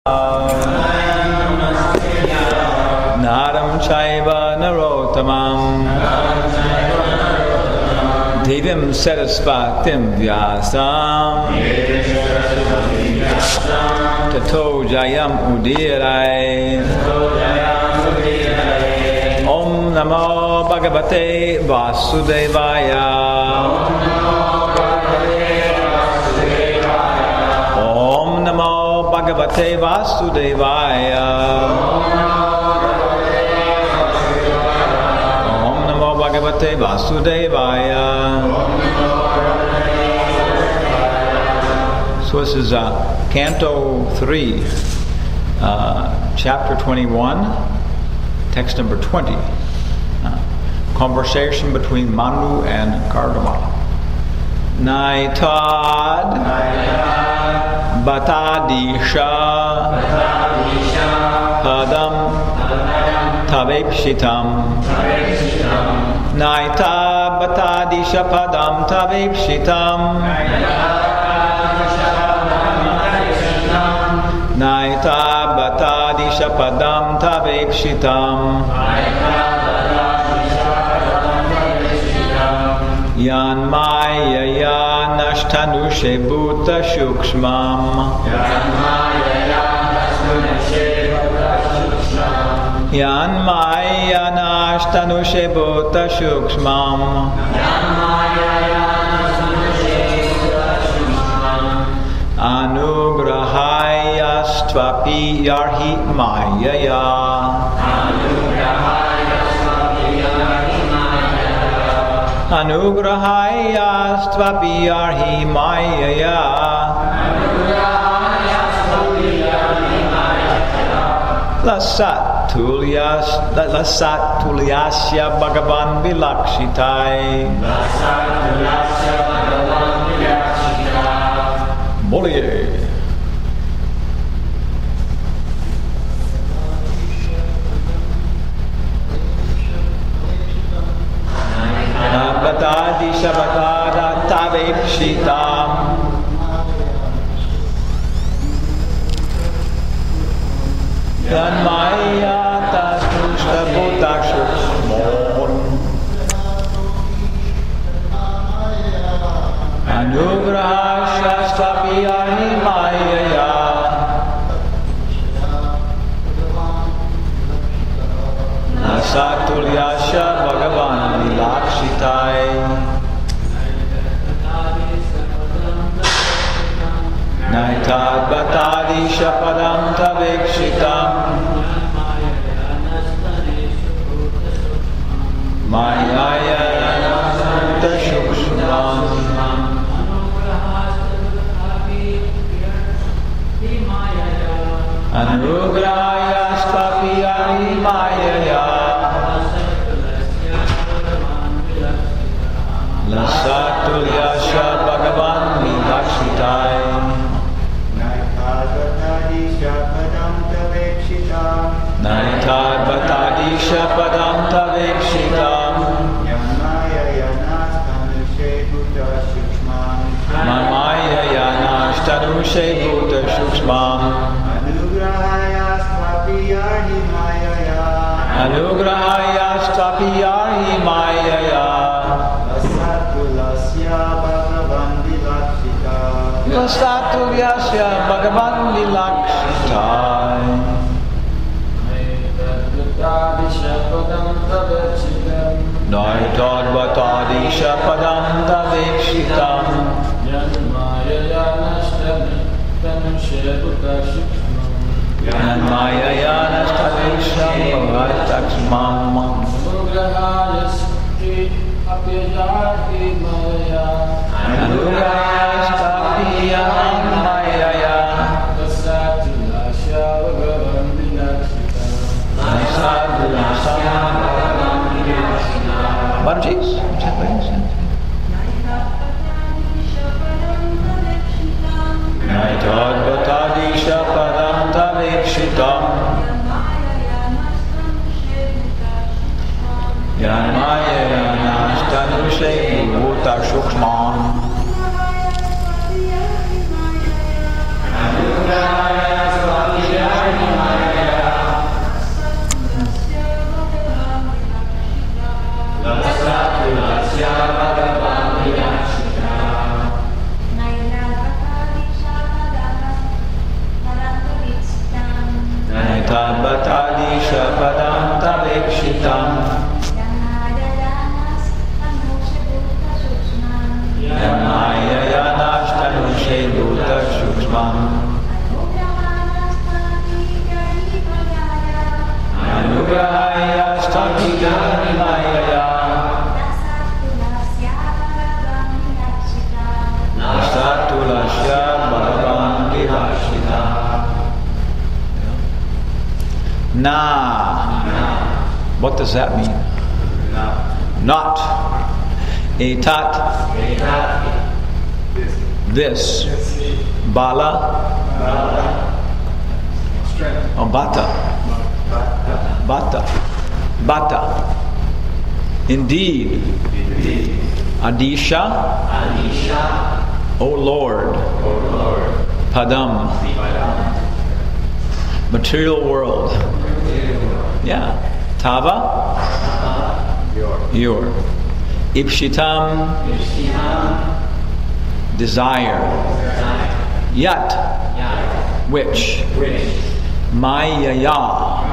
Naram chaiva narottamam Devim sarasvatim vyasam Tato jayam udirai Om namo bhagavate vasudevaya Om namo bhagavate vasudevaya Om namo bhagavate vasudevaya. So this is Canto 3, Chapter 21, text number 20. Conversation between Manu and Kardama. Naitad Batadisha Padam Tavepshitam Naita Batadisha Padam Tavepshitam Naita Batadisha Padam Tavepshitam Yan Maya Yanashtanushe Bhuta Shukshmam Yan Maya Yanashtanushe Bhuta Shukshmam Anugrahaya Stvapi Yarhi Mayaya Anugrahaya Stvapi Yarhi Mayaya Lasat Tulyasya Bhagavan Vilakshitai Boliye. Batadi Shabatada Tavepshitam Yanmaya Tasnushta Bhutakshukmon Anugraha Shastapi Animaya Nasatulyasha Bhagavan Vilakshitai Naitad Batadi Shapadam Tavekshitam Mayaya Tashukshman Anugrahaya Stapi Animaya Lasatulyasha Bhagavan Vilakshitai Naitad Batadi Shapadam Tavekshitam Mamaya Yanashtanushe Bhuta Shukshmam Anugrahaya Stapi Yarhi Mayaya Lasatulyasya Bhagavan Vilakshitai Naitad Batadi Shapadam Tavekshitam Yanmaya Yanashtanushe Bhuta Shukshmam Anugrahaya Stapi Yarhi Mayaya Bharajis, Naitad Batadi Shapadam Tavekshitam Yanmaya Yanashtanushe Bhuta Shukshmam Anugrahaya Stapi Tabatadisha padam tavekshitam Yamaya yanashtanushe bhuta shukshmam Anugrahaya sthatigarimayaya Nasatulasya bhagavan vivashita Na. What does that mean? Not. Etat. This. Bala. Oh, bata. Bata. Indeed. Adisha. O Lord. Padam. Material world. Yeah. Tava. Your. Ipshitam. Desire. Yat. Which. Mayaya.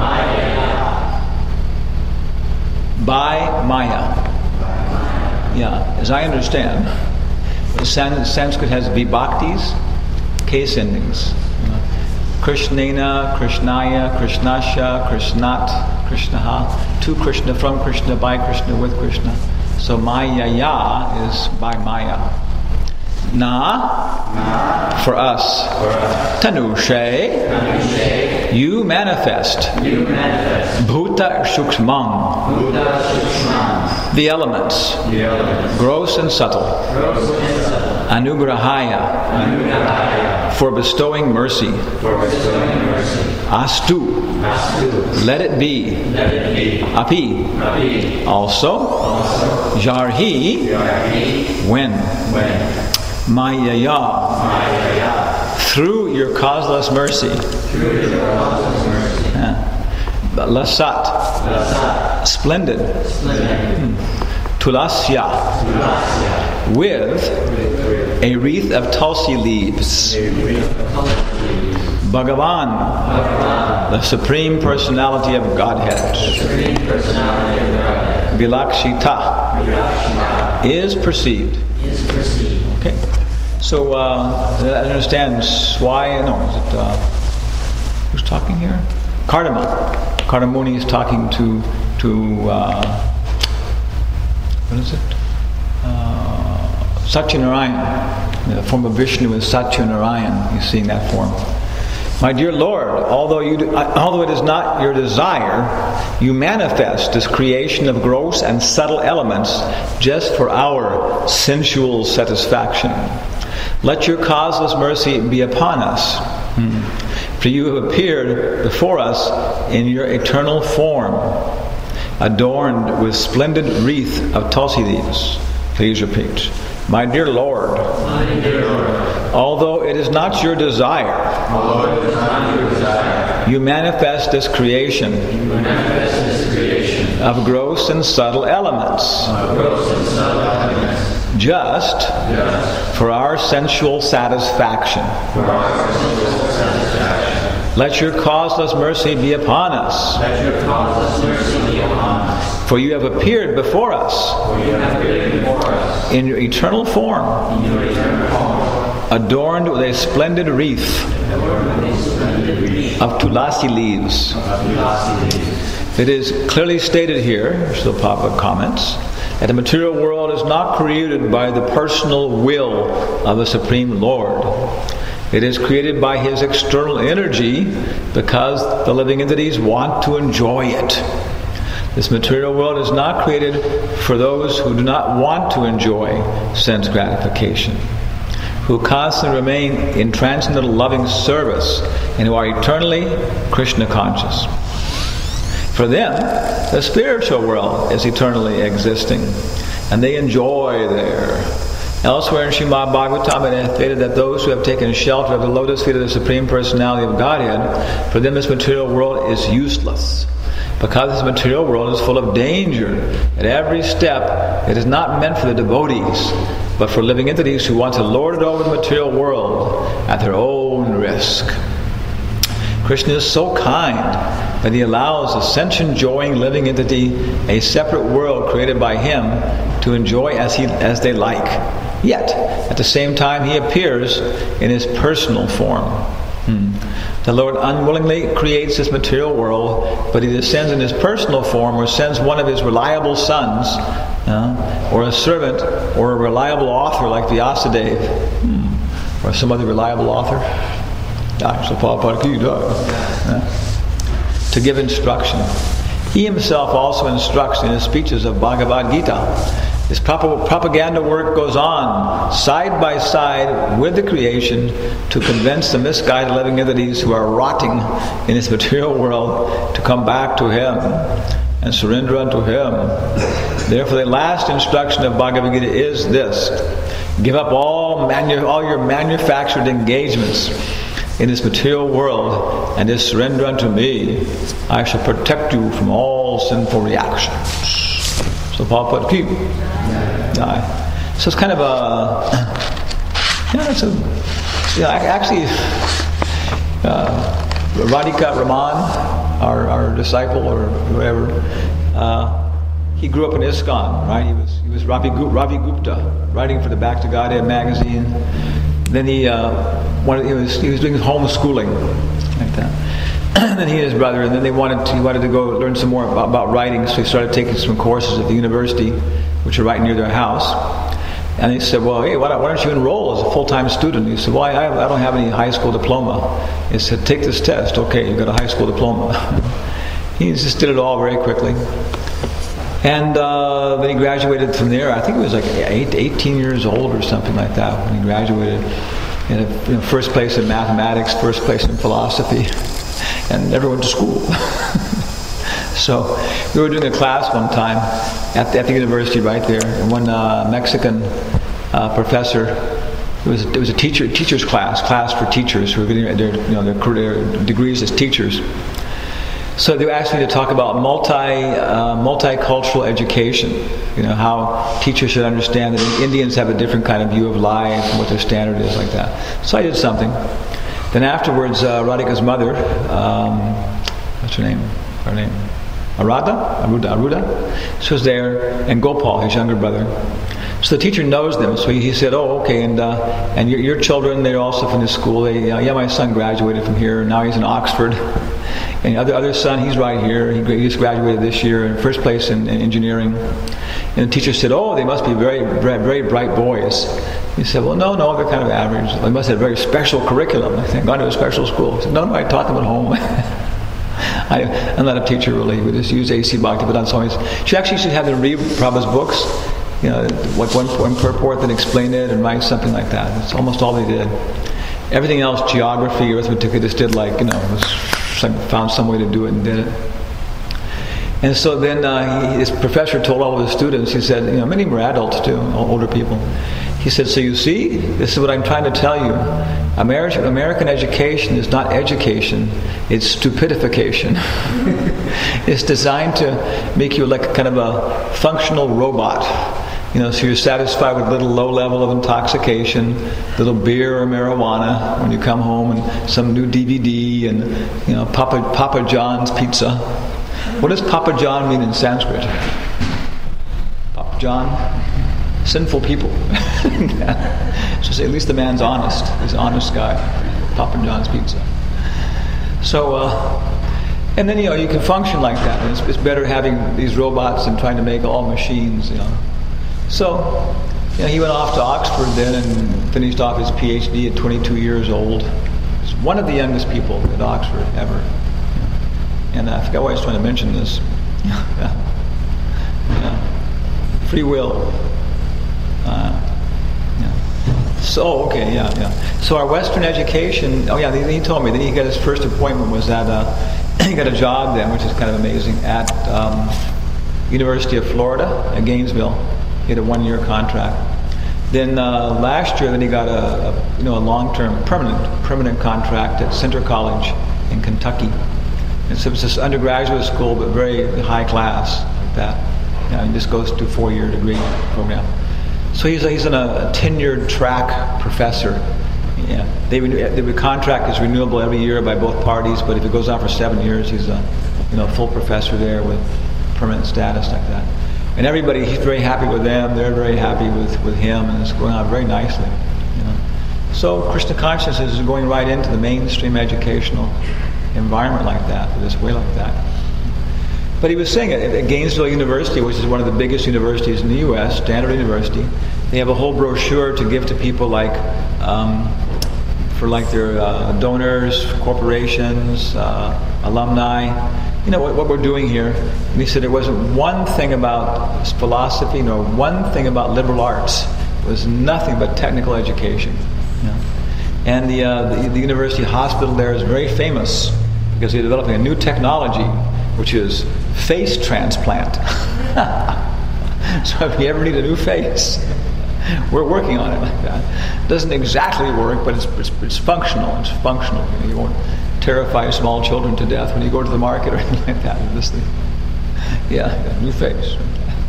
By Maya. Yeah. As I understand, Sanskrit has vibhaktis, case endings. Krishnena, Krishnaya, Krishnasha, Krishnat, Krishnaha, to Krishna, from Krishna, by Krishna, with Krishna. So Maya is by Maya. Na, for us. Tanushe, you manifest. Bhuta shukshmam, the elements, gross and subtle. Anugrahaya, for bestowing mercy. Astu, let it be. Api, also. Jarhi, when. Mayaya, through your causeless mercy. Lasat, splendid. Tulasya, with a wreath of tulsi leaves. Bhagavan, the Supreme Personality of Godhead. Vilakshita, is perceived. Okay. So that understands why. No, is it who's talking here? Kardamuni is talking to what is it? Satyanarayan. The form of Vishnu is Satyanarayan. You're seeing that form. My dear Lord, although it is not your desire, you manifest this creation of gross and subtle elements just for our sensual satisfaction. Let your causeless mercy be upon us. For you have appeared before us in your eternal form, adorned with splendid wreath of tulsi leaves. Please repeat. My dear Lord, although it is not your desire, you manifest this creation of gross and subtle elements, just for our sensual satisfaction. Let your causeless mercy be upon us. For you have appeared before us in your eternal form, adorned with a splendid wreath of tulasi leaves. It is clearly stated here, Srila Prabhupada comments, that the material world is not created by the personal will of the Supreme Lord. It is created by His external energy because the living entities want to enjoy it. This material world is not created for those who do not want to enjoy sense gratification, who constantly remain in transcendental loving service and who are eternally Krishna conscious. For them, the spiritual world is eternally existing, and they enjoy there. Elsewhere in Srimad Bhagavatam it is stated that those who have taken shelter of the lotus feet of the Supreme Personality of Godhead, for them this material world is useless. Because this material world is full of danger. At every step, it is not meant for the devotees, but for living entities who want to lord it over the material world at their own risk. Krishna is so kind that he allows a sense-enjoying living entity a separate world created by him to enjoy as they like. Yet, at the same time, he appears in his personal form. The Lord unwillingly creates this material world, but he descends in his personal form, or sends one of his reliable sons, or a servant, or a reliable author like Vyasadeva, or some other reliable author, to give instruction. He himself also instructs in his speeches of Bhagavad Gita. This propaganda work goes on side by side with the creation to convince the misguided living entities who are rotting in this material world to come back to him and surrender unto him. Therefore, the last instruction of Bhagavad Gita is this: give up all your manufactured engagements in this material world and just surrender unto me. I shall protect you from all sinful reactions. So Prabhupada keep. So it's kind of Radhika Raman, our disciple or whoever, he grew up in ISKCON, right? He was Ravi Gupta, writing for the Back to Godhead magazine. Then he was doing homeschooling like that. And then he and his brother, and then he wanted to go learn some more about writing, so he started taking some courses at the university, which are right near their house. And he said, well, hey, why don't you enroll as a full-time student? He said, well, I don't have any high school diploma. He said, take this test. Okay, you've got a high school diploma. He just did it all very quickly. And then he graduated from there. I think he was like 18 years old or something like that when he graduated. In first place in mathematics, first place in philosophy. And never went to school. So we were doing a class one time at the university right there, and one Mexican professor, it was a teacher's class for teachers who were getting their degrees as teachers. So they asked me to talk about multicultural education. How teachers should understand that Indians have a different kind of view of life and what their standard is, like that. So I did something. Then afterwards, Radhika's mother, what's her name? Aruda. She was there, and Gopal, his younger brother. So the teacher knows them. So he said, "Oh, okay, and your children, they're also from this school. My son graduated from here. Now he's in Oxford. And the other son, he's right here. He just graduated this year in first place in engineering." And the teacher said, "Oh, they must be very, very bright boys." He said, "Well, no, they're kind of average. They must have a very special curriculum. They've gone to a special school." He said, "No, I taught them at home." I'm not a teacher really. We just use A.C. Bhaktivedanta Swami. She actually should have them read Prabhupada's books. Like one purport that explained it and write something like that. That's almost all they did. Everything else, geography, arithmetic, they just did found some way to do it and did it. And so then his professor told all of his students, he said, many were adults too, older people. He said, so you see, this is what I'm trying to tell you. American education is not education, it's stupidification. It's designed to make you like kind of a functional robot. So you're satisfied with a little low level of intoxication, little beer or marijuana when you come home, and some new DVD, and Papa John's pizza. What does Papa John mean in Sanskrit? Papa John? Sinful people. So say, at least the man's honest. He's an honest guy. Papa John's pizza. So, and then you can function like that. And it's better having these robots than trying to make all machines. So, he went off to Oxford then and finished off his PhD at 22 years old. He's one of the youngest people at Oxford ever. And I forgot why I was trying to mention this. Free will. So, okay, So our Western education, he told me, then he got his first appointment was at, he got a job then, which is kind of amazing, at University of Florida, at Gainesville. He had a 1-year contract. Then last year, then he got a long-term, permanent contract at Centre College in Kentucky. And so it's this undergraduate school, but very high class, like that. He just goes to a 4-year degree program. So he's in a tenured track professor. The contract is renewable every year by both parties, but if it goes on for 7 years, he's a full professor there with permanent status like that. And everybody, he's very happy with them. They're very happy with him, and it's going on very nicely. So Krishna consciousness is going right into the mainstream educational environment like that, this way like that. But he was saying at Gainesville University, which is one of the biggest universities in the U.S., Stanford University, they have a whole brochure to give to people like for like their donors, corporations, alumni. What we're doing here. And he said there wasn't one thing about philosophy nor one thing about liberal arts. It was nothing but technical education. And the university hospital there is very famous because they're developing a new technology, which is face transplant. So if you ever need a new face, we're working on it like that. It doesn't exactly work, but it's functional. It's functional. You won't terrify small children to death when you go to the market or anything like that. This thing, yeah, new face.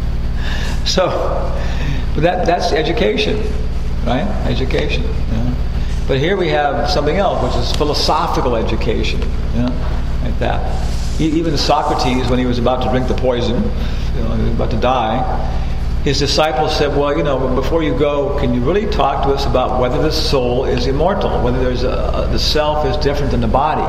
So, but that's education, right? Education. But here we have something else, which is philosophical education, like that. Even Socrates, when he was about to drink the poison, he was about to die, his disciples said, well, before you go, can you really talk to us about whether the soul is immortal, whether the self is different than the body?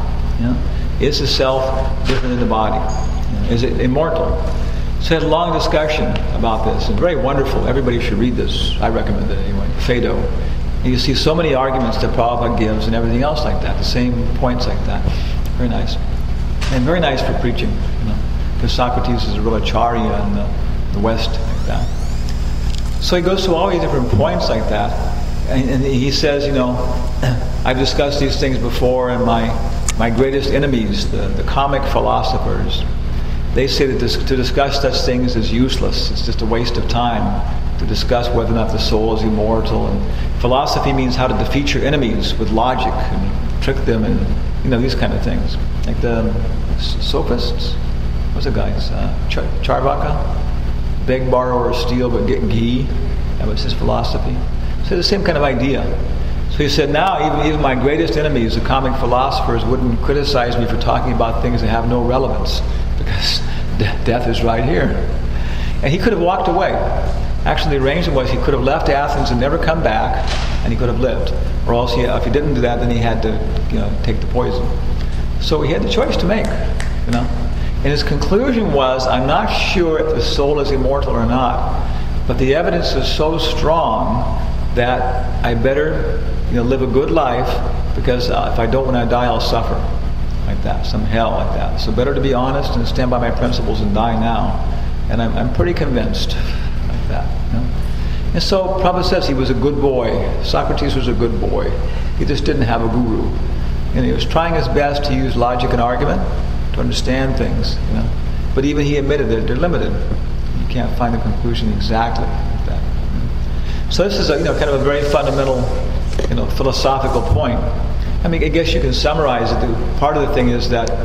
Is the self different than the body? Is it immortal? So he had a long discussion about this, and very wonderful. Everybody should read this. I recommend it anyway. Phaedo. And you see so many arguments that Prabhupada gives and everything else like that, the same points like that. Very nice. And very nice for preaching, because Socrates is a real acharya in the West like that. So he goes through all these different points like that, and he says, I've discussed these things before, and my greatest enemies, the comic philosophers, they say that to discuss such things is useless. It's just a waste of time to discuss whether or not the soul is immortal. And philosophy means how to defeat your enemies with logic and trick them, and these kind of things. Like the sophists, what's the guys? Charvaka, beg, borrow, or steal, but get ghee. That was his philosophy. So the same kind of idea. So he said, now even my greatest enemies, the comic philosophers, wouldn't criticize me for talking about things that have no relevance, because death is right here. And he could have walked away. Actually, the arrangement was he could have left Athens and never come back, and he could have lived. Or else, if he didn't do that, then he had to, take the poison. So he had the choice to make, And his conclusion was, I'm not sure if the soul is immortal or not, but the evidence is so strong that I better, live a good life, because if I don't, when I die, I'll suffer. Like that, some hell like that. So better to be honest and stand by my principles and die now. And I'm pretty convinced like that. And so Prabhupada says he was a good boy. Socrates was a good boy. He just didn't have a guru. And he was trying his best to use logic and argument to understand things. But even he admitted that they're limited. You can't find the conclusion exactly like that. So this is a kind of a very fundamental philosophical point. I guess you can summarize it. Part of the thing is that,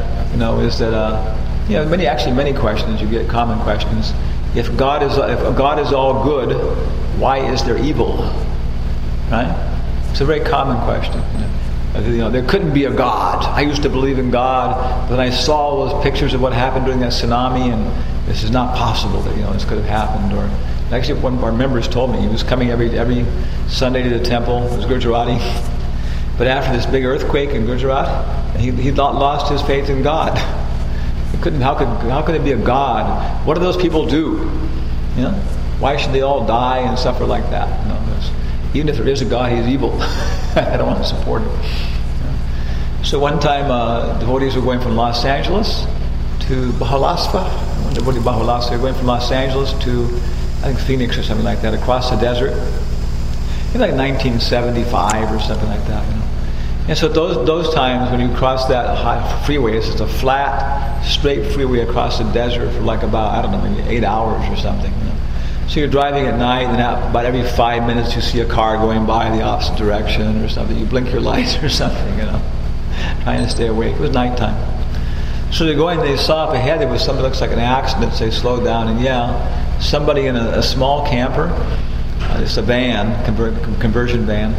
many questions, you get common questions. If God is all good, why is there evil? Right? It's a very common question. There couldn't be a God. I used to believe in God, but then I saw all those pictures of what happened during that tsunami, and this is not possible that this could have happened. Or actually, one of our members told me he was coming every Sunday to the temple. It was Gujarati. But after this big earthquake in Gujarat, he lost his faith in God. How could it be a God? What do those people do? Why should they all die and suffer like that? Even if there is a God, he's evil. I don't want to support him. So one time, devotees were going from Los Angeles to Bahalasva. They were going from Los Angeles to, I think, Phoenix or something like that, across the desert. In like 1975 or something like that. And so those times when you cross that freeway, it's just a flat, straight freeway across the desert for like about, maybe 8 hours or something. So you're driving at night, and about every 5 minutes you see a car going by the opposite direction or something. You blink your lights or something, trying to stay awake. It was nighttime. So they're going, they saw up ahead there was something that looks like an accident, so they slowed down, and somebody in a small camper, it's a van, conversion van,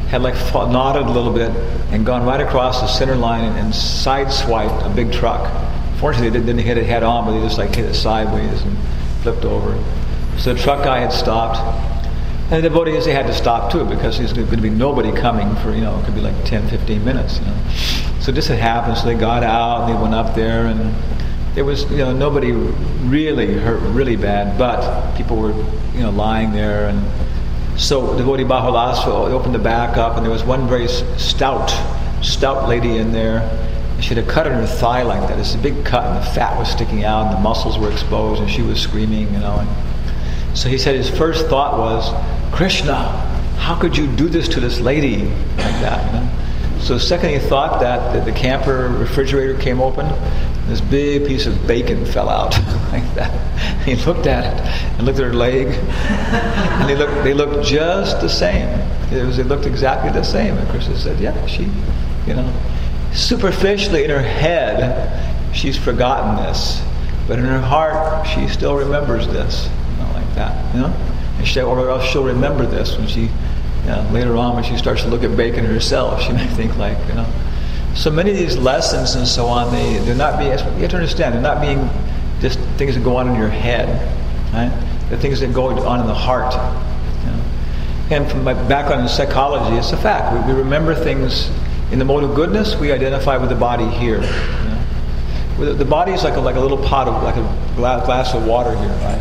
had like nodded a little bit and gone right across the center line and sideswiped a big truck. Fortunately, they didn't hit it head on, but they just like hit it sideways and flipped over. So the truck guy had stopped. And the devotees, they had to stop too, because there's going to be nobody coming for, it could be like 10, 15 minutes. So this had happened, so they got out and they went up there, and there was, nobody really hurt really bad, but people were, lying there. And so devotee Bahulasva opened the back up, and there was one very stout lady in there. And she had a cut on her thigh like that. It's a big cut, and the fat was sticking out, and the muscles were exposed, and she was screaming, And so he said his first thought was, Krishna, how could you do this to this lady like that? So second he thought that the camper refrigerator came open, and this big piece of bacon fell out like that. He looked at it and looked at her leg, and they looked just the same. They looked exactly the same. And Krishna said, yeah, she, superficially in her head, she's forgotten this, but in her heart, she still remembers this, like that, And or else she'll remember this when she, later on when she starts to look at bacon herself, she may think like, So many of these lessons and so on, they're not being, you have to understand, they're not being just things that go on in your head, right? They're things that go on in the heart. And from my background in psychology, it's a fact. We remember things in the mode of goodness. We identify with the body here. The body is like a little pot of, like a glass of water here, right?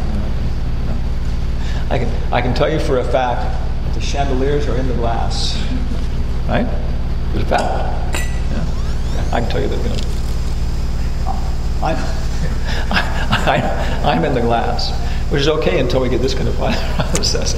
I can tell you for a fact that the chandeliers are in the glass, right? It's a fact. I can tell you that. I'm in the glass, which is okay until we get this kind of process.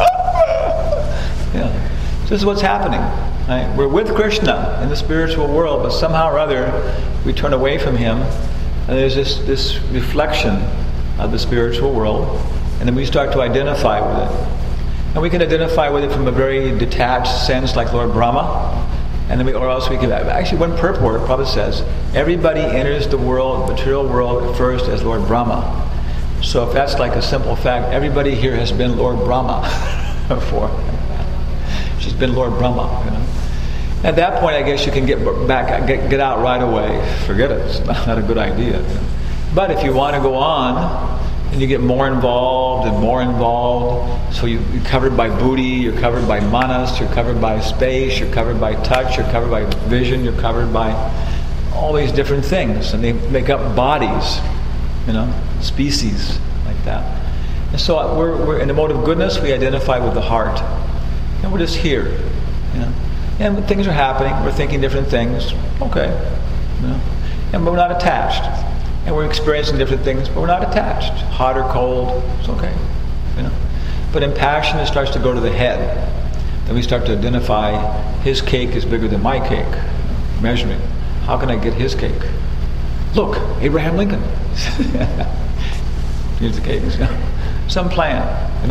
So this is what's happening. Right? We're with Krishna in the spiritual world, but somehow or other we turn away from him, and there's this reflection of the spiritual world. And then we start to identify with it. And we can identify with it from a very detached sense, like Lord Brahma. And then or else we can, actually one purport probably says, everybody enters the material world at first as Lord Brahma. So if that's like a simple fact, everybody here has been Lord Brahma before. She's been Lord Brahma, At that point, I guess you can get get out right away. Forget it. It's not a good idea. But if you want to go on, and you get more involved, so you're covered by buddhi, you're covered by manas, you're covered by space, you're covered by touch, you're covered by vision, you're covered by all these different things, and they make up bodies, species like that. And so we're in the mode of goodness, we identify with the heart, and we're just here, and when things are happening, we're thinking different things, okay, and we're not attached. And we're experiencing different things, but we're not attached. Hot or cold, it's okay. But in passion, it starts to go to the head. Then we start to identify, his cake is bigger than my cake. Measuring. How can I get his cake? Look, Abraham Lincoln. Here's the cake. Some plan,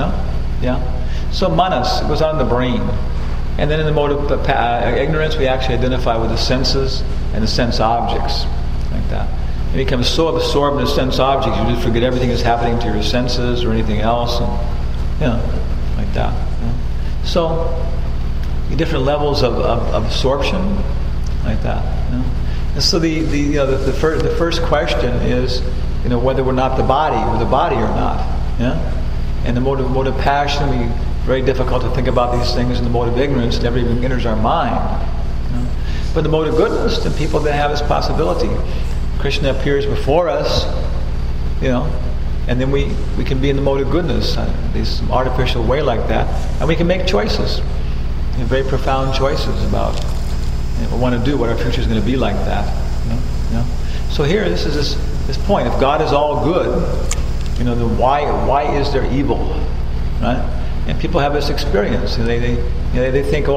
So manas, it goes on in the brain. And then in the mode of ignorance, we actually identify with the senses and the sense objects, like that. You become so absorbed in the sense objects, you just forget everything that's happening to your senses or anything else, and like that. So, different levels of absorption, like that. And so the first question is, whether we're not the body or not. And the mode of passion, very difficult to think about these things in the mode of ignorance. It never even enters our mind. But the mode of goodness, the people that have this possibility. Krishna appears before us, and then we can be in the mode of goodness, this artificial way like that, and we can make choices, very profound choices about what we want to do, what our future is going to be like that. So here, this is this point. If God is all good, then why is there evil, right? And people have this experience, and they think,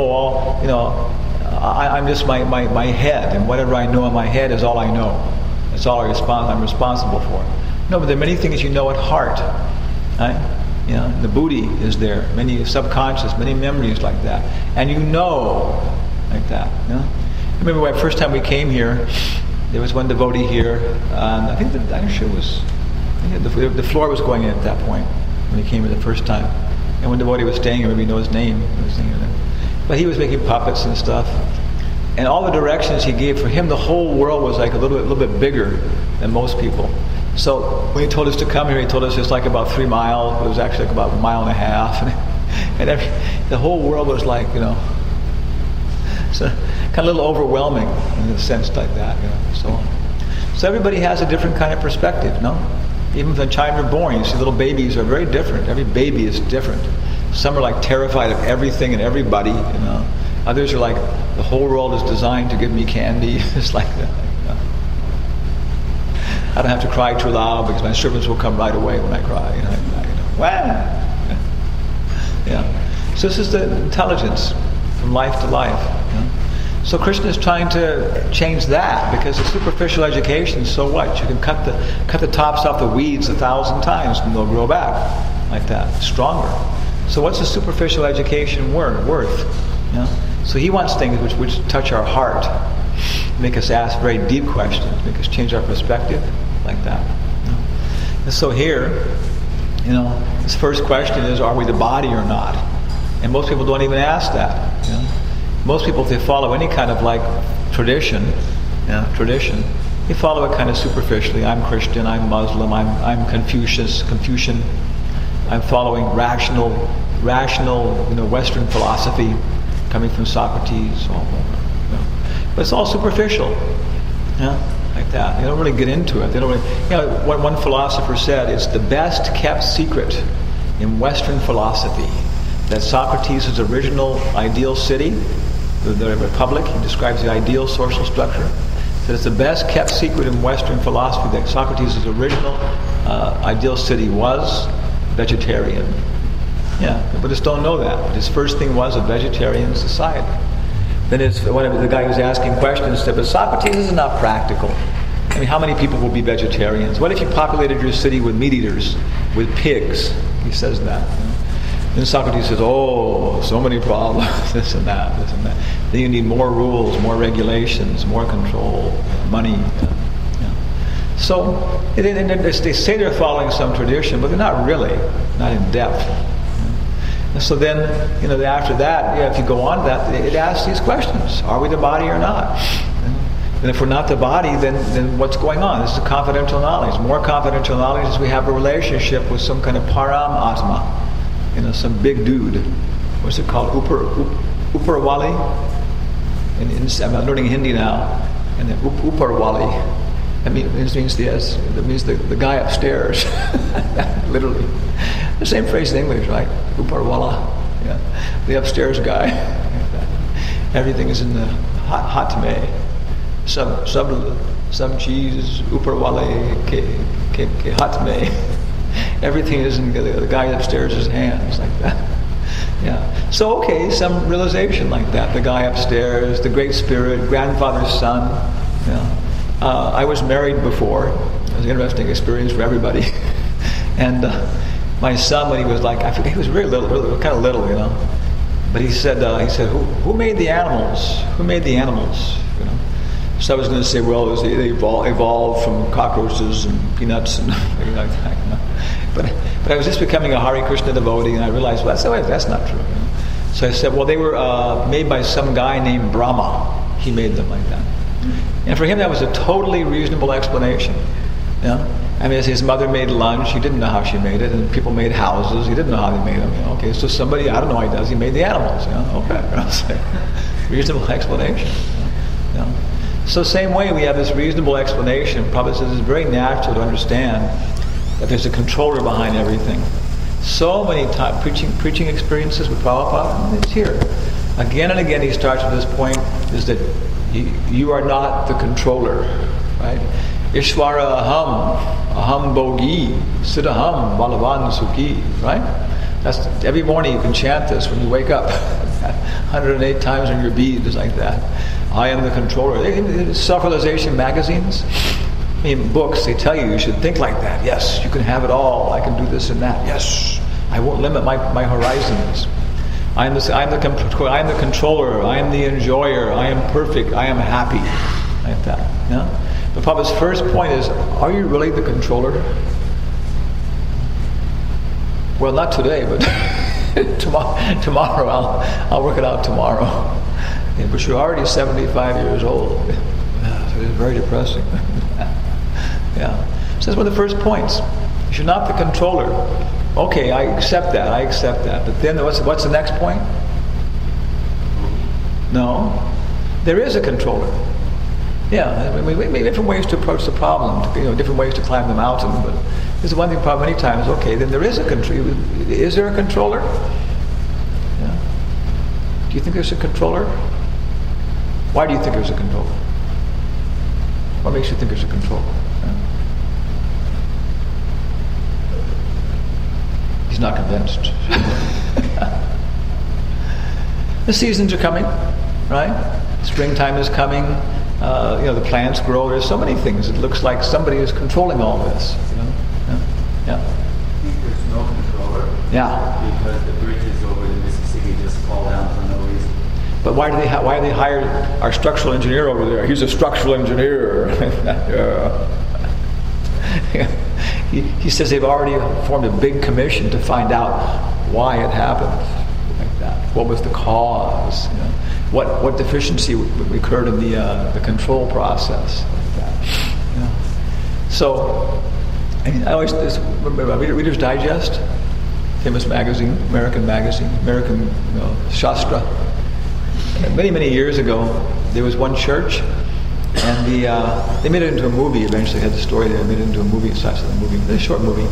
I'm just my head, and whatever I know in my head is all I know. It's all I'm responsible for. No, but there are many things at heart. Right? The buddhi is there, many subconscious, many memories like that. And like that. I remember the first time we came here, there was one devotee here, and I think the floor was going in at that point when he came here the first time. And when the devotee was staying here, maybe you know his name. But he was making puppets and stuff. And all the directions he gave, for him the whole world was like a little bit bigger than most people. So when he told us to come here, he told us it's like about 3 miles, but it was actually like about 1.5 miles. And the whole world was like, so kind of a little overwhelming in a sense like that, So everybody has a different kind of perspective, no? Even from the time you're born, you see little babies are very different. Every baby is different. Some are like terrified of everything and everybody, Others are like, the whole world is designed to give me candy. It's like that. I don't have to cry too loud because my servants will come right away when I cry. Wow. Yeah. So this is the intelligence from life to life. So Krishna is trying to change that, because the superficial education, so what? You can cut the tops off the weeds 1,000 times and they'll grow back like that, stronger. So what's the superficial education worth? So he wants things which touch our heart, make us ask very deep questions, make us change our perspective like that. And so here, this first question is, are we the body or not? And most people don't even ask that. Most people, if they follow any kind of like tradition, they follow it kind of superficially. I'm Christian, I'm Muslim, I'm Confucian. I'm following rational, Western philosophy coming from Socrates. But it's all superficial, like that. They don't really get into it. They don't really, what one philosopher said, it's the best kept secret in Western philosophy that Socrates' original ideal city, the Republic, he describes the ideal social structure, that it's the best kept secret in Western philosophy that Socrates' original ideal city was vegetarian. But Buddhists don't know that. But his first thing was a vegetarian society. Then the guy who was asking questions said, but Socrates is not practical. I mean, how many people will be vegetarians? What if you populated your city with meat eaters, with pigs? He says that. Then Socrates says, so many problems, this and that. Then you need more rules, more regulations, more control, money. So they say they're following some tradition, but they're not really, not in depth. And so then, after that, if you go on to that, it asks these questions. Are we the body or not? And if we're not the body, then what's going on? This is confidential knowledge. More confidential knowledge is we have a relationship with some kind of param atma. Some big dude. What's it called? Uparwali? I'm learning Hindi now. And then Uparwali. That means the guy upstairs. Literally. The same phrase in English, right? Uparwala. The upstairs guy. Everything is in the hatme. Sub cheese, Uparwale ke hatme. Everything is in the guy upstairs' hands, like that. So some realization like that. The guy upstairs, the Great Spirit, grandfather's son. I was married before. It was an interesting experience for everybody. And my son, when he was like, I forget, he was really little, kind of little, But he said, who made the animals? Who made the animals? So I was going to say, well, they evolved from cockroaches and peanuts and things like that. But I was just becoming a Hare Krishna devotee, and I realized, well, that's not true. So I said, well, they were made by some guy named Brahma. He made them like that. And for him, that was a totally reasonable explanation. I mean, his mother made lunch. He didn't know how she made it, and people made houses. He didn't know how they made them. So somebody, I don't know how he does. He made the animals. Reasonable explanation. So same way, we have this reasonable explanation. Prabhupada says it's very natural to understand that there's a controller behind everything. So many times, preaching experiences with Prabhupada, it's here. Again and again, he starts with this point, is that you are not the controller, right? Ishvara aham bogi, siddhaham balavan sukhi, right? That's every morning you can chant this when you wake up. 108 times on your bead, just like that. I am the controller. Self-realization magazines, books, they tell you should think like that. Yes, you can have it all. I can do this and that. Yes, I won't limit my horizons. I am the controller. I am the enjoyer. I am perfect. I am happy. Like that. But Prabhupada's first point is, are you really the controller? Well, not today, but tomorrow I'll work it out tomorrow. Yeah, but you're already 75 years old. Yeah, so it's very depressing. Yeah. So that's one of the first points. You're not the controller. Okay, I accept that. But then what's the next point? No. There is a controller. Yeah, we have different ways to approach the problem, different ways to climb the mountain, but there's one thing problem many times, okay, then there is a controller. Is there a controller? Yeah. Do you think there's a controller? Why do you think there's a controller? What makes you think there's a controller? Yeah. He's not convinced. The seasons are coming, right? Springtime is coming. The plants grow. There's so many things. It looks like somebody is controlling all this. Yeah. I think there's no controller. Yeah. Because the bridges over the Mississippi just fall down for no reason. But why do they hire our structural engineer over there? He's a structural engineer. He says they've already formed a big commission to find out why it happened like that. What was the cause? What deficiency occurred in the control process like that. So, I always remember Reader's Digest, famous magazine, American Shastra. And many years ago, there was one church, and they made it into a movie. Eventually, had the story. They made it into a movie. It's actually a short movie.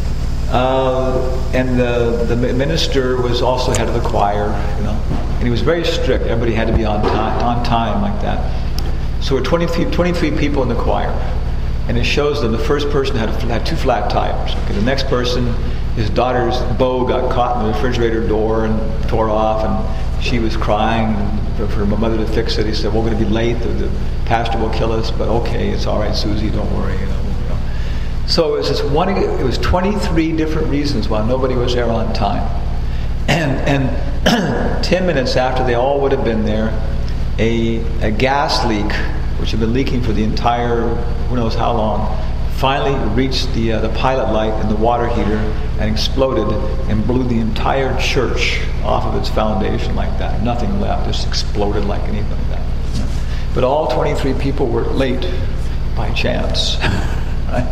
And the minister was also head of the choir, and he was very strict. Everybody had to be on time like that. So there were 23 people in the choir, and it shows them the first person had 2 flat tires. Okay, the next person, his daughter's bow got caught in the refrigerator door and tore off, and she was crying for her mother to fix it. He said, "We're going to be late. The pastor will kill us, but okay, it's all right, Susie. Don't worry." So it was 23 different reasons why nobody was there on time. And 10 minutes after they all would have been there, a gas leak, which had been leaking for the entire, who knows how long, finally reached the pilot light in the water heater and exploded and blew the entire church off of its foundation like that. Nothing left, just exploded like anything like that. But all 23 people were late by chance. Right?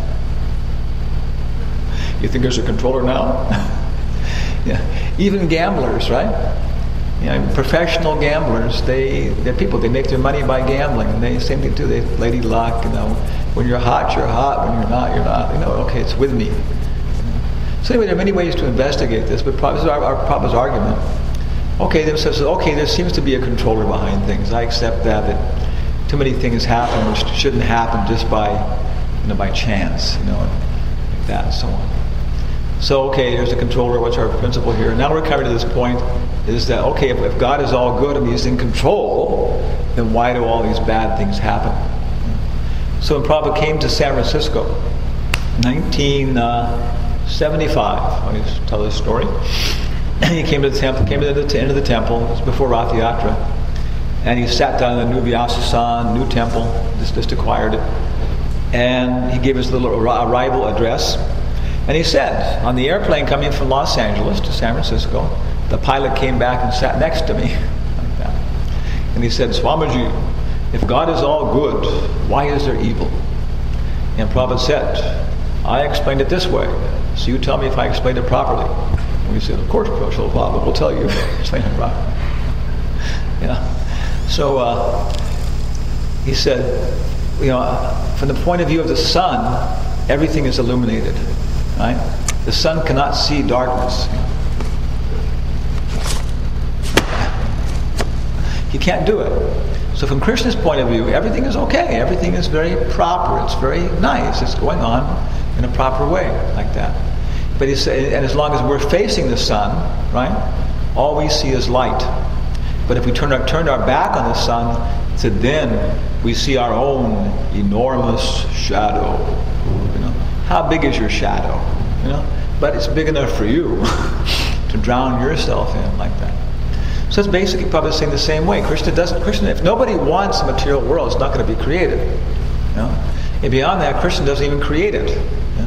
You think there's a controller now? Yeah. Even gamblers, right? Professional gamblers, they're people. They make their money by gambling, and they same thing too. They lady luck. When you're hot, you're hot. When you're not, you're not. Okay, it's with me. So anyway, there are many ways to investigate this, but this is our Prabhupada's argument. Okay, then says, okay, there seems to be a controller behind things. I accept that too many things happen which shouldn't happen just by chance, like that, and so on. So, okay, there's a controller. What's our principle here? Now we're coming to this point, is that, okay, if God is all good and He's in control, then why do all these bad things happen? So when Prabhupada came to San Francisco, 1975, I always tell this story. He came to the temple, came to the end of the temple. It was before Rath Yatra, and he sat down in the new Vyasa-san, new temple, just acquired it, and he gave his little arrival address. And he said, on the airplane coming from Los Angeles to San Francisco, the pilot came back and sat next to me like that. And he said, "Swamiji, if God is all good, why is there evil?" And Prabhupada said, "I explained it this way, so you tell me if I explained it properly." And we said, "Of course, Prabhupada will tell you if explain it properly." So he said, from the point of view of the sun, everything is illuminated. Right? The sun cannot see darkness. He can't do it. So from Krishna's point of view, everything is okay. Everything is very proper. It's very nice. It's going on in a proper way, like that. But he said, and as long as we're facing the sun, right, all we see is light. But if we turned our back on the sun, so then we see our own enormous shadow. How big is your shadow? But it's big enough for you to drown yourself in like that. So it's basically probably saying the same way. Krishna, if nobody wants a material world, it's not going to be created. And beyond that, Krishna doesn't even create it.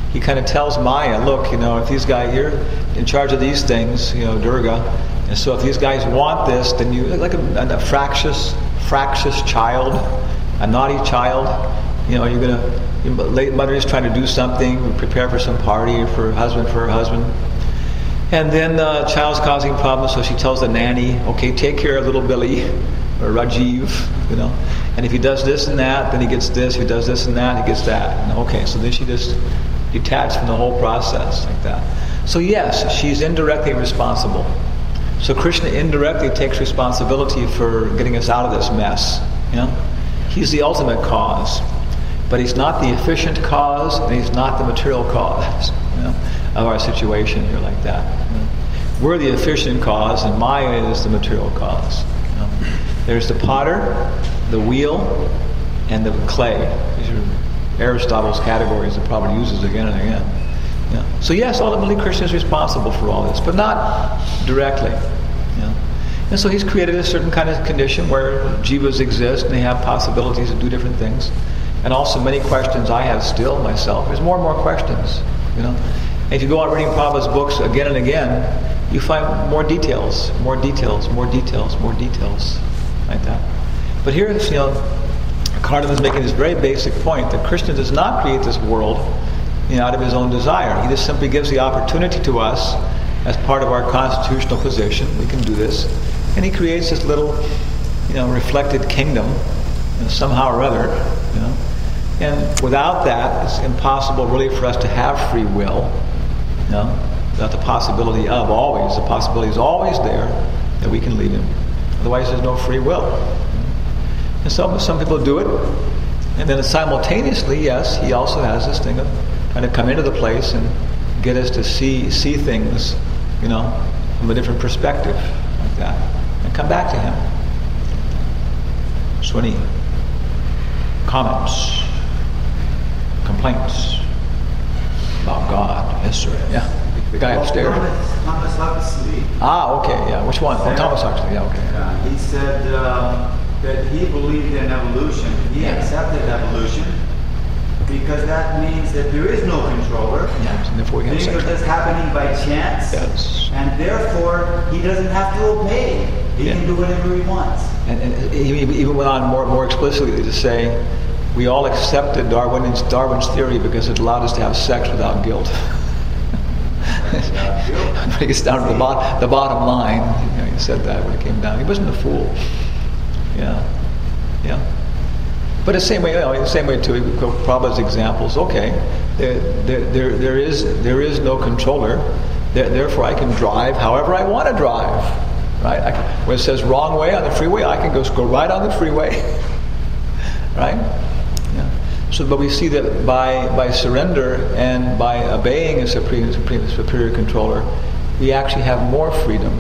he kind of tells Maya, look, if these guys, you're in charge of these things, Durga, and so if these guys want this, then you, like a fractious child, a naughty child, your late mother is trying to do something, prepare for some party for her husband. And then the child's causing problems, so she tells the nanny, okay, take care of little Billy, or Rajiv, and if he does this and that, then he gets this, if he does this and that, he gets that. And okay, so then she just detached from the whole process like that. So yes, she's indirectly responsible. So Krishna indirectly takes responsibility for getting us out of this mess. He's the ultimate cause. But he's not the efficient cause, and he's not the material cause of our situation here like that. We're the efficient cause, and Maya is the material cause. There's the potter, the wheel, and the clay. These are Aristotle's categories that probably uses again and again. So yes, ultimately Krishna is responsible for all this, but not directly. And so he's created a certain kind of condition where jivas exist and they have possibilities to do different things. And also many questions I have still myself. There's more and more questions, And if you go on reading Prabhupada's books again and again, you find more details, like that. But here, Cardamon is making this very basic point that Krishna does not create this world, out of his own desire. He just simply gives the opportunity to us as part of our constitutional position. We can do this, and he creates this little, reflected kingdom, somehow or other, And without that, it's impossible really for us to have free will. Without the possibility of always. The possibility is always there that we can leave him. Otherwise, there's no free will. And so some people do it. And then simultaneously, yes, he also has this thing of trying to come into the place and get us to see things, from a different perspective, like that. And come back to him. So any comments? Complaints about God? Yes, sir. Yeah. The guy upstairs. Thomas Huxley. Okay. Yeah. Which one? Thomas Huxley. Yeah. Okay. He said that he believed in evolution. He accepted evolution because that means that there is no controller. Yes. And therefore things are just happening by chance. Yes. And therefore he doesn't have to obey. He can do whatever he wants. And he even went on more explicitly to say, we all accepted Darwin's theory because it allowed us to have sex without guilt. When it gets down to the bottom line, he said that when it came down. He wasn't a fool. Yeah. But the same way too. Prabhupada's examples. Okay, there is no controller. Therefore, I can drive however I want to drive. Right? When it says wrong way on the freeway, I can go right on the freeway. Right? So, but we see that by surrender and by obeying a superior controller, we actually have more freedom.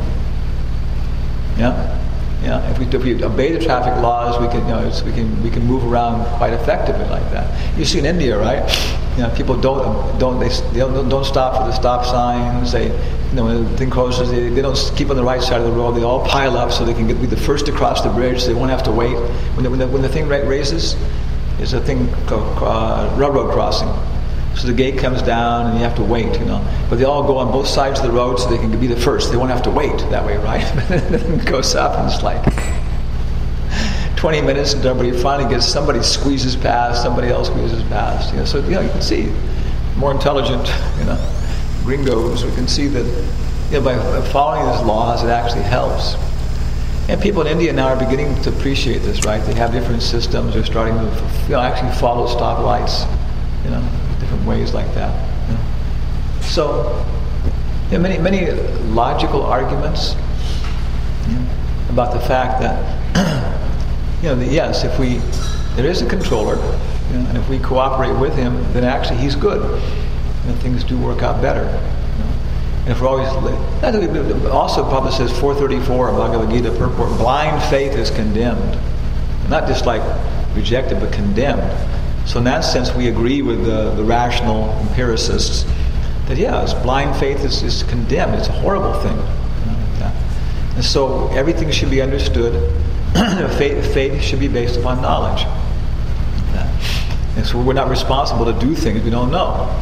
If we obey the traffic laws, we can move around quite effectively like that. You see in India, right? People don't stop for the stop signs. When the thing closes, they don't keep on the right side of the road. They all pile up so they can be the first to cross the bridge. So they won't have to wait when the thing raises. There's a thing called railroad crossing. So the gate comes down and you have to wait, But they all go on both sides of the road so they can be the first. They won't have to wait that way, right? But then it goes up and it's like 20 minutes and everybody finally somebody squeezes past, somebody else squeezes past. So you can see more intelligent, gringos. We can see that by following these laws, it actually helps. And people in India now are beginning to appreciate this, right? They have different systems. They're starting to actually follow stoplights, different ways like that. So, many logical arguments about the fact that, yes, if there is a controller, and if we cooperate with him, then actually he's good, and things do work out better. And if we're always, also Prabhupada says 434 of Bhagavad Gita purport, blind faith is condemned. Not just like rejected, but condemned. So in that sense, we agree with the rational empiricists that blind faith is condemned. It's a horrible thing. And so everything should be understood. Faith should be based upon knowledge. And so we're not responsible to do things we don't know.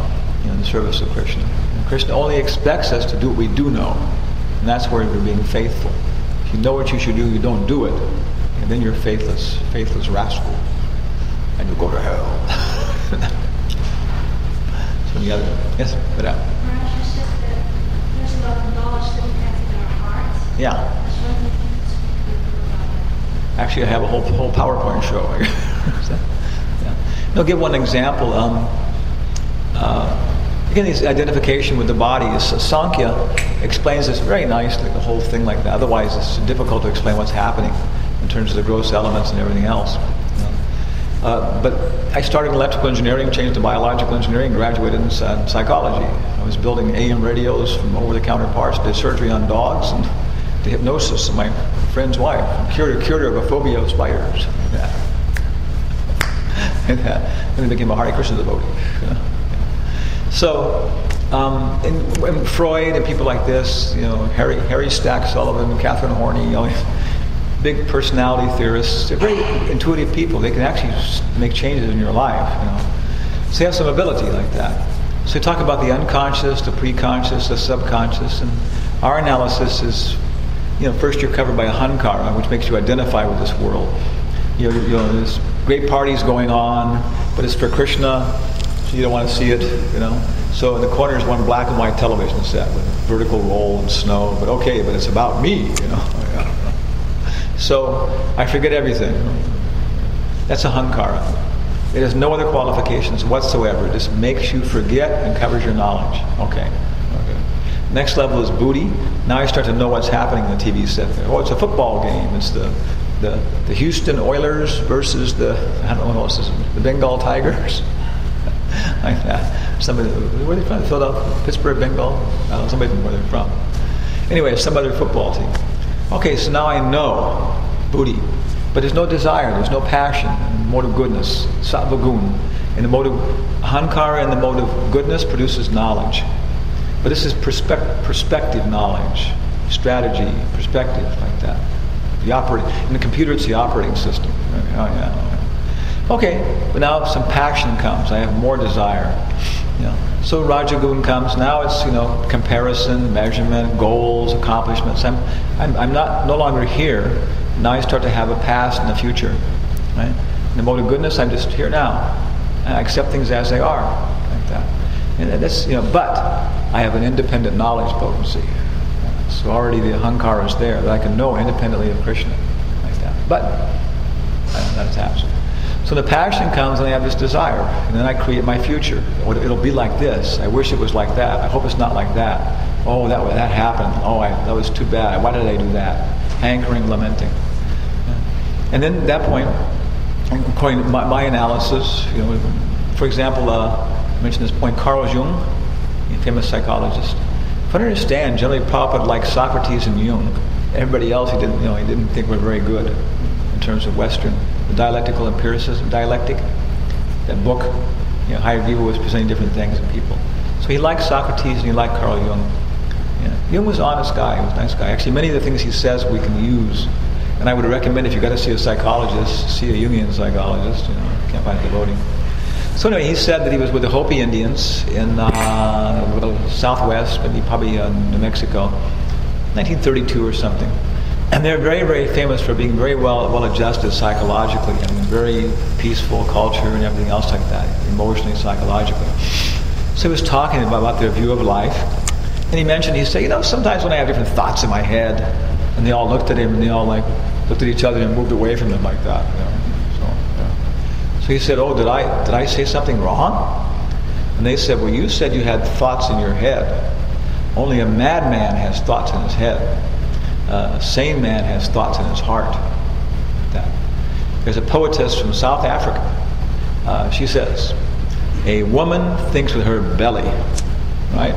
in the service of Krishna. And Krishna only expects us to do what we do know, and that's where we're being faithful. If you know what you should do, you don't do it, and then you're faithless rascal, and you go to hell. So the other, yes, but Maharaj, you said that there's a lot of knowledge that we have in our hearts. yeah. That's one of the things we do about it. Actually, I have a whole PowerPoint show. Yeah. I'll give one example. Again, this identification with the body. Sankhya explains this very nicely, the whole thing like that. Otherwise, it's difficult to explain what's happening in terms of the gross elements and everything else. But I started in electrical engineering, changed to biological engineering, graduated in psychology. I was building AM radios from over-the-counter parts, did surgery on dogs, and the hypnosis of my friend's wife, cured her of a phobia of spiders. Yeah. And then became a Hare Krishna devotee. So, and Freud and people like this, Harry Stack Sullivan, Catherine Horney, big personality theorists, they're very intuitive people. They can actually make changes in your life. So they have some ability like that. So they talk about the unconscious, the preconscious, the subconscious, and our analysis is, first you're covered by a hankara, which makes you identify with this world. There's great parties going on, but it's for Krishna, so you don't want to see it, So in the corner is one black and white television set with vertical roll and snow, but it's about me, So I forget everything. That's a hankara. It has no other qualifications whatsoever. It just makes you forget and covers your knowledge. Okay. Next level is buddhi. Now you start to know what's happening in the TV set there. Oh, it's a football game. It's the Houston Oilers versus the Bengal Tigers. Like that. Somebody, where are they from? Philadelphia, Pittsburgh, Bengal? I don't know, somebody from where they're from. Anyway, some other football team. Okay, so now I know buddhi, but there's no desire, there's no passion, mode of goodness, sattva gun. And the mode of hankara and the mode of goodness produces knowledge. But this is perspective knowledge, strategy, perspective, like that. In the computer, it's the operating system. Okay, but now some passion comes. I have more desire. So Rajagun comes. Now it's comparison, measurement, goals, accomplishments. I'm no longer here. Now I start to have a past and a future. Right? In the mode of goodness, I'm just here now. I accept things as they are, like that. And that's but I have an independent knowledge potency. So already the hankara is there that I can know independently of Krishna, like that. But I'm not attached. So the passion comes and I have this desire. And then I create my future. It'll be like this. I wish it was like that. I hope it's not like that. Oh, that happened. Oh, that was too bad. Why did I do that? Hankering, lamenting. And then at that point, according to my analysis, for example, I mentioned this point, Carl Jung, a famous psychologist. If I understand, generally Prabhupada liked Socrates and Jung. Everybody else he didn't think were very good in terms of Western. The dialectical empiricism, dialectic, that book, Hayagriva was presenting different things in people. So he liked Socrates and he liked Carl Jung. Jung was an honest guy, he was a nice guy. Actually, many of the things he says we can use. And I would recommend if you've got to see a psychologist, see a Jungian psychologist, can't find a devotee. So anyway, he said that he was with the Hopi Indians in Southwest, probably New Mexico, 1932 or something. And they're very, very famous for being very well adjusted psychologically and very peaceful culture and everything else like that, emotionally, psychologically. So he was talking about their view of life. And he said, sometimes when I have different thoughts in my head, and they all looked at him and they all looked at each other and moved away from him like that. So he said, oh, did I say something wrong? And they said, well, you said you had thoughts in your head. Only a madman has thoughts in his head. A sane man has thoughts in his heart. There's a poetess from South Africa. She says, a woman thinks with her belly, right?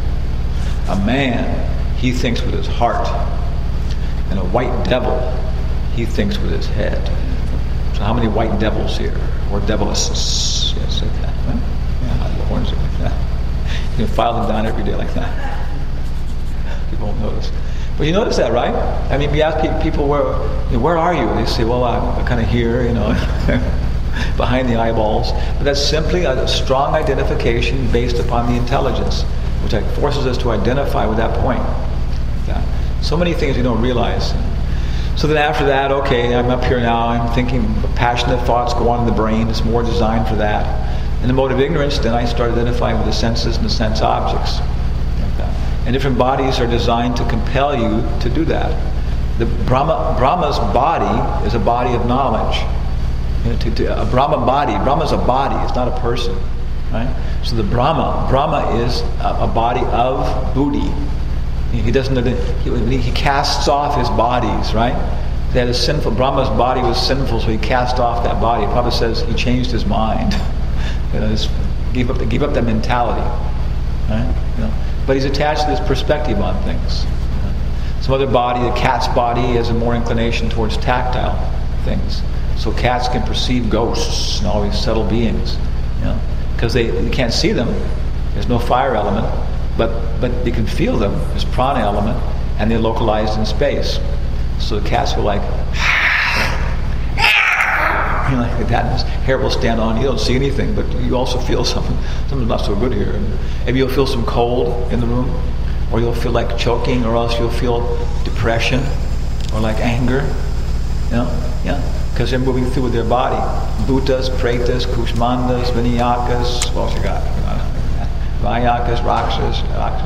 A man, he thinks with his heart. And a white devil, he thinks with his head. So how many white devils here? Or devilists? Yes, like that. Right? Yeah, the horns are like that. You can file them down every day like that. People won't notice. But you notice that, right? We ask people, where are you? They say, well, I'm kind of here, behind the eyeballs. But that's simply a strong identification based upon the intelligence, which forces us to identify with that point. So many things we don't realize. So then after that, okay, I'm up here now, I'm thinking passionate thoughts go on in the brain, it's more designed for that. In the mode of ignorance, then I start identifying with the senses and the sense objects. And different bodies are designed to compel you to do that. The Brahma's body is a body of knowledge. A Brahma's a body, it's not a person. Right? So the Brahma is a body of buddhi. He doesn't. He casts off his bodies, right? They had a sinful. Brahma's body was sinful, so he cast off that body. Prabhupada says he changed his mind. Gave up that mentality, right? But he's attached to this perspective on things. Some other body, the cat's body, has a more inclination towards tactile things. So cats can perceive ghosts and all these subtle beings, because they can't see them. There's no fire element. But they can feel them. There's prana element, and they're localized in space. So the cats will like that. His hair will stand on. You don't see anything, but you also feel something's not so good here. Maybe you'll feel some cold in the room, or you'll feel like choking, or else you'll feel depression, or like anger. Because they're moving through with their body. Bhutas, Pretas, Kushmandas, Vinyakas. What else you got? Vayakas, Rakshas,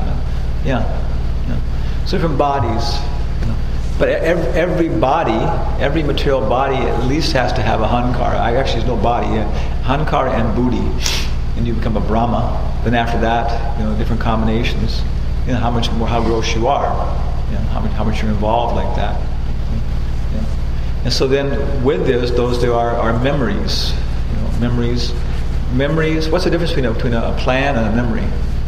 So different bodies. But every body, every material body at least has to have a Hankara. Actually, there's no body. Hankara and Buddhi. And you become a Brahma. Then after that, different combinations. How gross you are. How much you're involved like that. And so then with this, there are memories. Memories. What's the difference between a plan and a memory?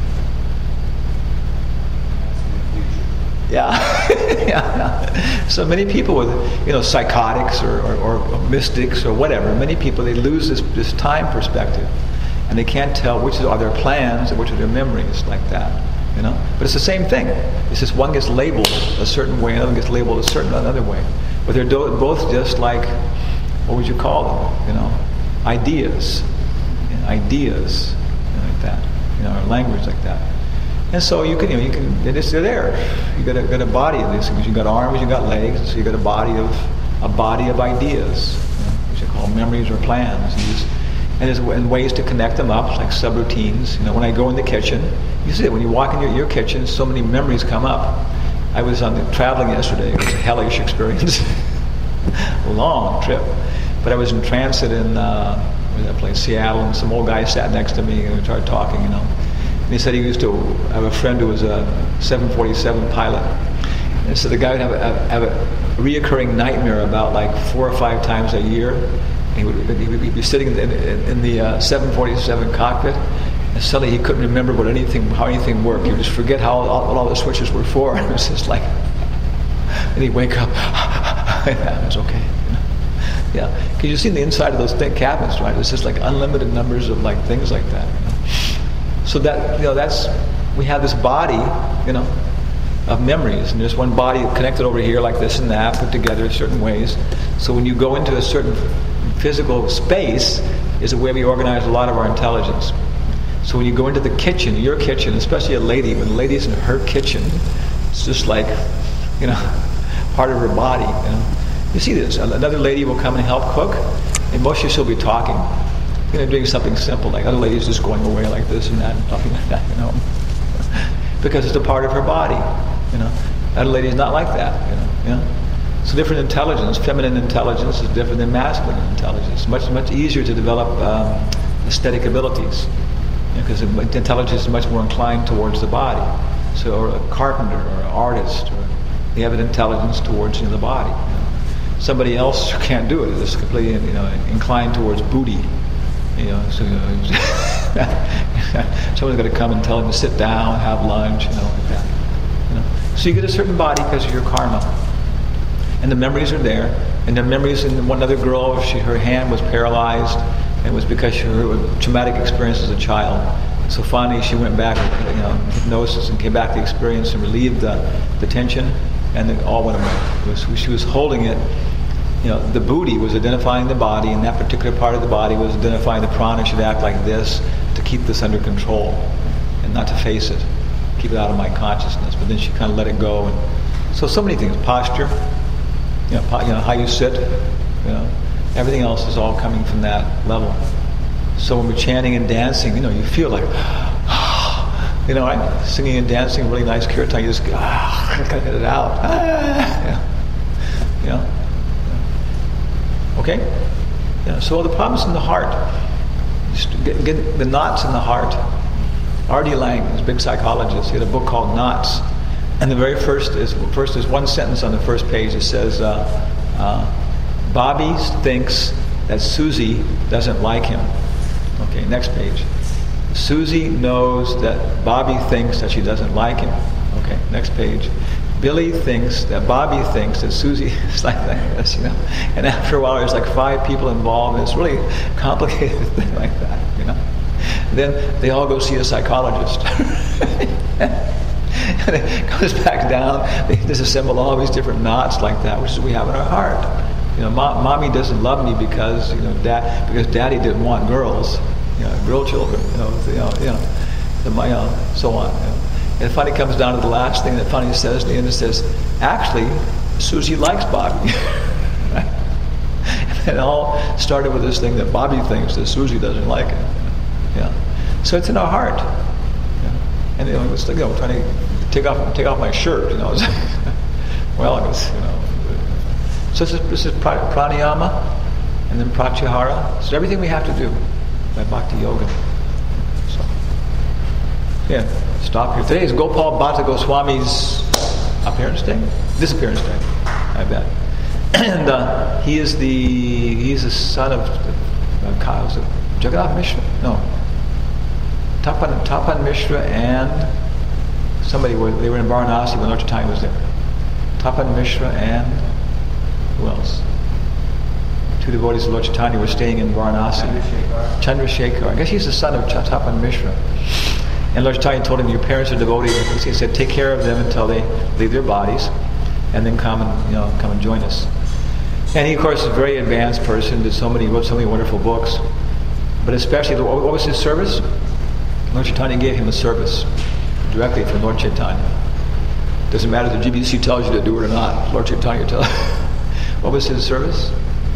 Yeah. So many people with psychotics or mystics or whatever, many people, they lose this time perspective, and they can't tell which are their plans and which are their memories like that. But it's the same thing. It's just one gets labeled a certain way, another gets labeled another way. But they're both just like, what would you call them? Ideas. Ideas like that, or language like that. And so you can, they're there. You got a body of these things. You got arms, you got legs, so you got a body of ideas, which are called memories or plans. And there's ways to connect them up, like subroutines. When I go in the kitchen, you see it when you walk in your kitchen, so many memories come up. I was traveling yesterday. It was a hellish experience, a long trip. But I was in transit in that place, Seattle, and some old guy sat next to me and we started talking, And he said he used to have a friend who was a 747 pilot. And so the guy would have a reoccurring nightmare about like 4 or 5 times a year. He would be sitting in the 747 cockpit, and suddenly he couldn't remember how anything worked. He would just forget what all the switches were for. It was just like, and he'd wake up, that was okay. Yeah, because you see the inside of those thick cabinets, right? It's just like unlimited numbers of like things like that. So that we have this body, of memories, and there's one body connected over here like this and that, put together in certain ways. So when you go into a certain physical space, is a way we organize a lot of our intelligence. So when you go into the kitchen, your kitchen, especially a lady, when the lady's in her kitchen, it's just like, part of her body. You see this. Another lady will come and help cook, and mostly she'll be talking, doing something simple, like other ladies just going away like this and that, and talking like that, because it's a part of her body. Other ladies not like that. So different intelligence, feminine intelligence is different than masculine intelligence. Much easier to develop aesthetic abilities, because intelligence is much more inclined towards the body. So, or a carpenter or an artist, or they have an intelligence towards the body. Somebody else can't do it. It's completely, inclined towards booty. So someone's got to come and tell him to sit down, have lunch, like that. So you get a certain body because of your karma, and the memories are there. And the memories in one other girl, her hand was paralyzed, and it was because of her traumatic experience as a child. So finally, she went back with hypnosis and came back to the experience and relieved the tension, and it all went away. She was holding it the buddhi was identifying the body, and that particular part of the body was identifying the prana should act like this to keep this under control and not to face it, keep it out of my consciousness. But then she kind of let it go, and so many things. Posture, how you sit, everything else is all coming from that level. So when we're chanting and dancing, you feel like, right? Singing and dancing, really nice kirtan, you just gotta get it out. Okay? So the problem's in the heart. Get the knots in the heart. R.D. Laing is a big psychologist. He had a book called Knots. And the very first is one sentence on the first page. It says, Bobby thinks that Susie doesn't like him. Okay, next page. Susie knows that Bobby thinks that she doesn't like him. Okay, next page. Billy thinks that Bobby thinks that Susie is like this, And after a while, there's like 5 people involved, and it's really a complicated thing like that, Then they all go see a psychologist. And it goes back down. They disassemble all these different knots like that, which is what we have in our heart. Mommy doesn't love me because because Daddy didn't want girls, girl children, so on. And it finally comes down to the last thing that finally says at the end. It says, actually, Susie likes Bobby. Right? And it all started with this thing that Bobby thinks that Susie doesn't like it. So it's in our heart. And it's like, trying to take off my shirt. Well, I guess, So this is pranayama, and then pratyahara. So everything we have to do by bhakti yoga. So, stop here. Today is Gopal Bhatta Goswami's appearance day, disappearance day, I bet. And he's the son of Jagannath Mishra. No, Tapan Mishra and somebody. They were in Varanasi when Lord Chaitanya was there. Tapan Mishra and who else? 2 devotees of Lord Chaitanya were staying in Varanasi. Chandrasekhar. I guess he's the son of Tapan Mishra. And Lord Chaitanya told him, your parents are devotees. He said, take care of them until they leave their bodies, and then come and join us. And he, of course, is a very advanced person. Wrote so many wonderful books. But especially, what was his service? Lord Chaitanya gave him a service directly from Lord Chaitanya. Doesn't matter if the GBC tells you to do it or not. Lord Chaitanya tells. What was his service?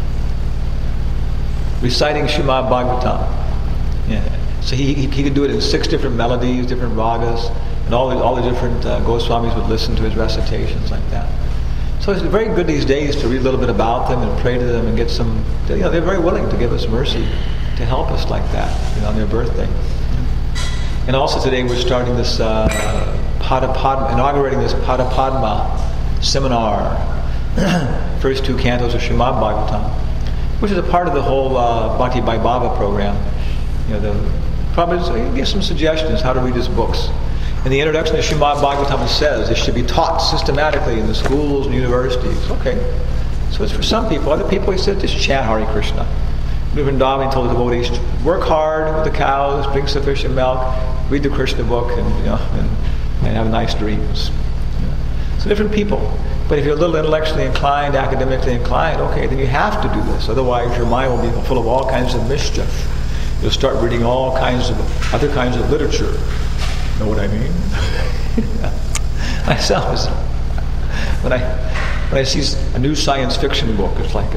Reciting Srimad Bhagavatam. Yeah. So he could do it in 6 different melodies, different ragas, and all the different Goswamis would listen to his recitations like that. So it's very good these days to read a little bit about them and pray to them and get some. They're very willing to give us mercy to help us like that on their birthday. And also today we're starting this inaugurating this Padapadma seminar, first 2 cantos of Srimad Bhagavatam, which is a part of the whole Bhakti by Baba program. Probably give some suggestions how to read his books. In the introduction to Srimad Bhagavatam it says it should be taught systematically in the schools and universities. Okay, so it's for some people. Other people, he said, just chant Hare Krishna. Vrindavan told the devotees, work hard with the cows, drink sufficient milk, read the Krishna book, and have nice dreams. So different people. But if you're a little intellectually inclined, academically inclined, okay, then you have to do this. Otherwise your mind will be full of all kinds of mischief. You'll start reading all kinds of other kinds of literature. Know what I mean? Myself, when I see a new science fiction book, it's like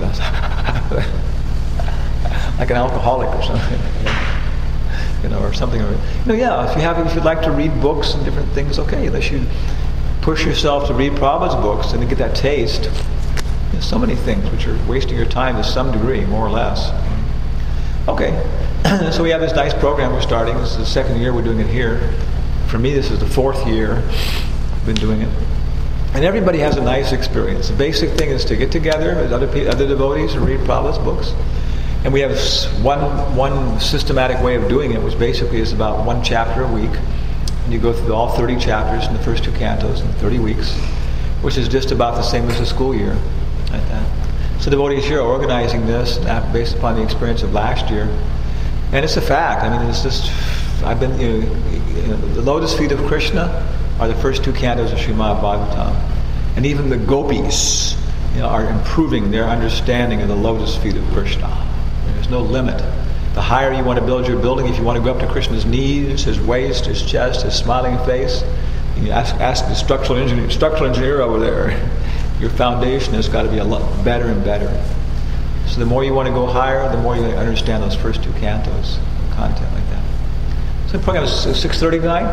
like an alcoholic or something, or something. If you'd like to read books and different things, okay. Unless you push yourself to read Prabhupada's books and to get that taste. There's so many things which are wasting your time to some degree, more or less. Okay, so we have this nice program we're starting. This is the 2nd year we're doing it here. For me, this is the 4th year I've been doing it. And everybody has a nice experience. The basic thing is to get together with other devotees and read Prabhupada's books. And we have one systematic way of doing it, which basically is about 1 chapter a week. And you go through all 30 chapters in the first 2 cantos in 30 weeks, which is just about the same as a school year. Like that. So devotees here are organizing this based upon the experience of last year. And it's a fact. I mean, it's just, I've been, the lotus feet of Krishna are the first 2 cantos of Srimad Bhagavatam. And even the gopis are improving their understanding of the lotus feet of Krishna. There's no limit. The higher you want to build your building, if you want to go up to Krishna's knees, his waist, his chest, his smiling face, you ask the structural engineer over there. Your foundation has got to be a lot better and better. So the more you want to go higher, the more you understand those first two cantos, content like that. So the program is 6:30 tonight?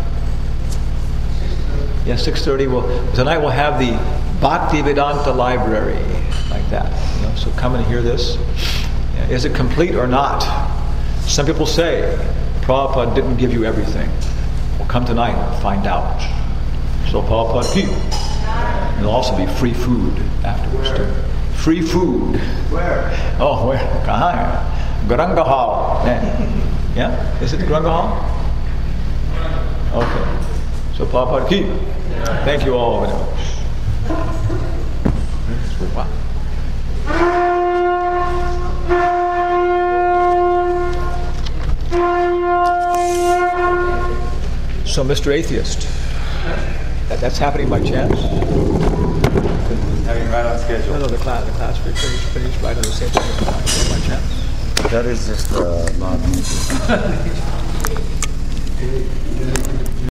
Yeah, 6:30. Tonight we'll have the Bhaktivedanta Library, like that. So come and hear this. Is it complete or not? Some people say Prabhupada didn't give you everything. Well, come tonight and find out. So Prabhupada ki. There'll also be free food afterwards too. Free food. Where? Oh, where? Garanga Hall. Yeah? Is it the Garanga Hall? Okay. So Prabhupada ki. Thank you all. Wow. So, Mr. Atheist, that's happening by chance? Having right on schedule. No, the class finished right on the same time by chance. That is just not.